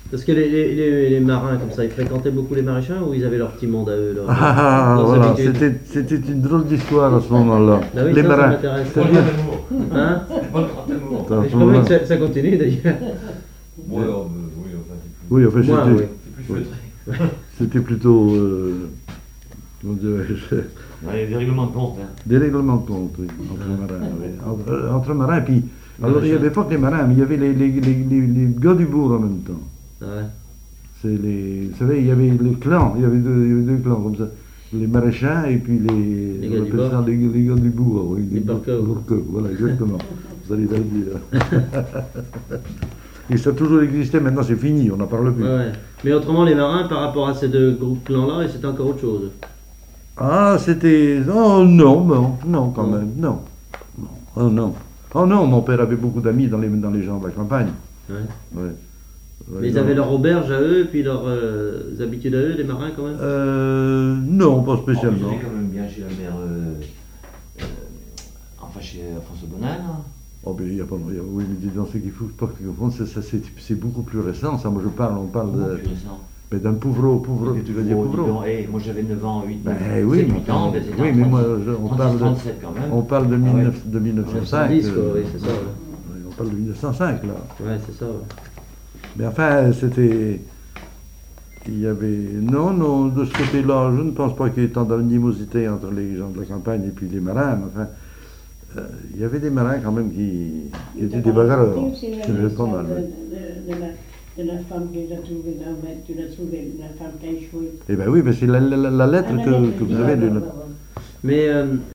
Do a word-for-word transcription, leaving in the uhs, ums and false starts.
Parce que les, les, les, les marins, comme ça, ils fréquentaient beaucoup les maraîchers ou ils avaient leur petit monde à eux leur, Ah, leurs voilà, habitudes. c'était, c'était une drôle d'histoire à ce moment-là. Ah oui, les ça, ça marins. m'intéresse. C'est-à-dire- Hein Attends, à Et ce je crois bien moment-là- que ça, ça continue d'ailleurs. Ouais, euh, oui, enfin, c'est plus, Oui, enfin, Moi, c'était, oui. c'est plus feutré. c'était plutôt. Euh, comment dirais-je, Ouais, des règlements de compte. Hein. des règlements de compte, oui, entre marins. Oui. Entre, euh, entre marins, puis. Alors, il n'y avait pas que les marins, mais il y avait les, les, les, les, les gars du bourg en même temps. Ouais. C'est les, vous savez, il y avait les clans, il y avait deux, il y avait deux clans comme ça. Les maraîchers et puis les, Les on gars du appelle bord. ça les, les gars du bourg, oui, Les Burkos. Burkos, voilà, exactement. Vous allez bien le dire. Et ça a toujours existé, maintenant c'est fini, on n'en parle plus. Ouais, ouais. Mais autrement, les marins, par rapport à ces deux groupes clans-là, c'était encore autre chose. Ah, c'était. Oh non, non, non, quand Non. même, non. non. Oh non. Oh non, mon père avait beaucoup d'amis dans les, dans les gens de la campagne. Ouais. Ouais. Ouais, Mais ils non. avaient leur auberge à eux, puis leurs euh, habitudes à eux, les marins quand même. Euh, non, pas Oh, ils spécialement. étaient quand même bien chez la mère. Euh, euh, enfin, chez François Bonal. Hein. Oh, ben, il y a pas. il y a- oui, mais dis donc, c'est qu'il faut pas que confondre, ça, ça, c'est, c'est beaucoup plus récent. Ça, moi, je parle, on parle Comment de. plus récent. Mais d'un pauvreau, pauvreau, tu vas dire Oh, dis pauvreau. donc, hey, moi j'avais neuf ans, huit, Ben neuf, oui, sept, mais, huit ans, ben, c'était oui, en mais moi, trente-six, je- on trente-six, parle de, trente-sept quand même. on parle de, Ah ouais. mille neuf de mille neuf cent cinq. dix, quoi, euh, oui, c'est ça. Ouais, ouais, on parle de mille neuf cent cinq, là. ouais c'est ça. Ouais. Mais enfin, c'était. Il y avait. Non, non, de ce côté-là, je ne pense pas qu'il y ait tant d'animosité entre les gens de la campagne et puis les marins, mais enfin. euh, il y avait des marins quand même qui, qui étaient des bagarreurs. C'était pas mal. De, oui. de, de, la, de la femme qui les a trouvés dans le tu l'as trouvé, la femme qui a échoué. Eh bien oui, mais c'est la, la- la lettre Ah, la que, lettre, que vous oui, avez. ouais, de ouais, notre- ouais, ouais. Mais euh,